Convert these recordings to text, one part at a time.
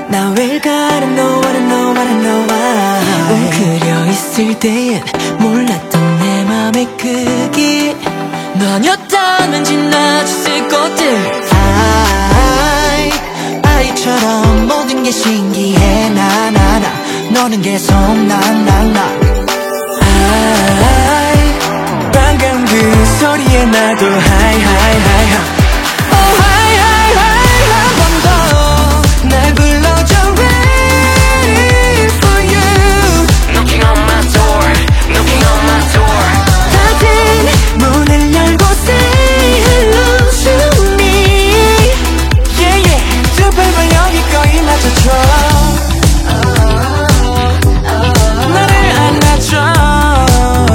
나 왜일까 I don't know I don't know I don't know why 웅크려 있을 땐 몰랐던 내 맘의 크기 너 아니었다면 지나쳤을 것들 아이처럼 모든 게 신기해 나 너는 계속 방금 그 소리에 나도 하이 Oh 하이 한 번 더 날 불러줘 Waiting for you Knocking on my door, knocking on my door. 닫힌 문을 열고 say hello to me 두 발만 여기까지 맞춰줘 나를 안아줘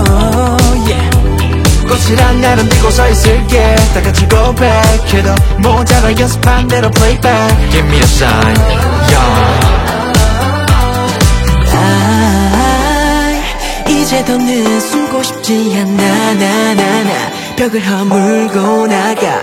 꽃이란 나름 들고 서 있을게 다 같이 고백해도 모자라 연습한 대로 playback Give me a sign, 이제 더는 숨고 싶지 않아 나 벽을 허물고 나가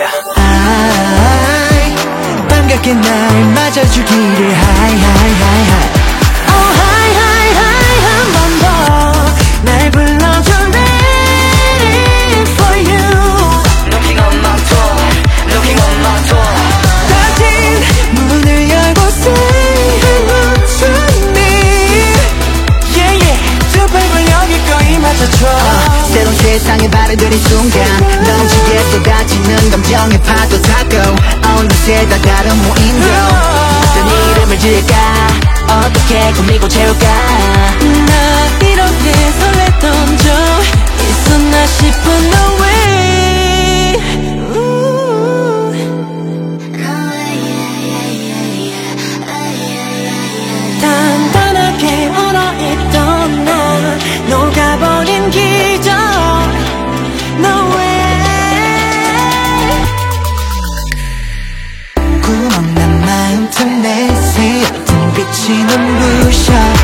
반갑게 날 맞아주기를 high Oh high 한 번 더 날 불러줘 Waiting for you Knocking on my door, knocking on my door. 닫힌 문을 열고 say hello to me 두 발을 여기까지 맞춰줘 새로운 세상에 발을 들인 순간 넘치게 쏟아지는 감정의 파도 타고 어느새 다 다른 무인도 어떤 이름을 지을까 어떻게 꾸미고 채울까 나 이렇게 설렜던 적 있었나 싶어 No way 단단하게 얼어있던 나 녹아버린 기적 No way 구멍난 마음 틈내 새어진 빛이 눈부셔